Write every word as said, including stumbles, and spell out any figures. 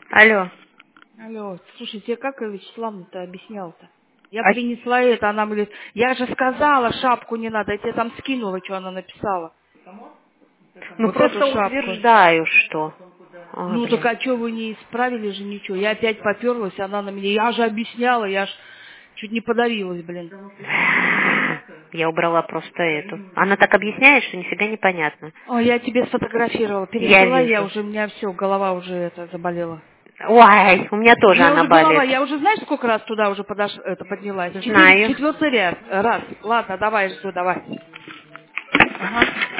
Алло. Алло, слушай, тебе как Вячеславна-то объяснял-то? Я А... принесла это, она говорит, я же сказала, шапку не надо, я тебе там скинула, что она написала. Ну Вот просто эту шапку. утверждаю, что... Ой, Ну так блин. а что вы не исправили же ничего? Я опять поперлась, она на меня, я же объясняла, я ж чуть не подавилась, блин. Я убрала просто эту. Она так объясняет, что нифига не понятно. Ой, я тебе сфотографировала, Я пересылай, я вижу. уже, у меня все, голова уже это заболела. Ой, у меня У тоже меня она уже голова, болит. я уже знаешь, сколько раз туда уже подош... это, поднялась? Четыре, Знаю. четвертый раз. Раз. Ладно, давай, жду, давай. Ага.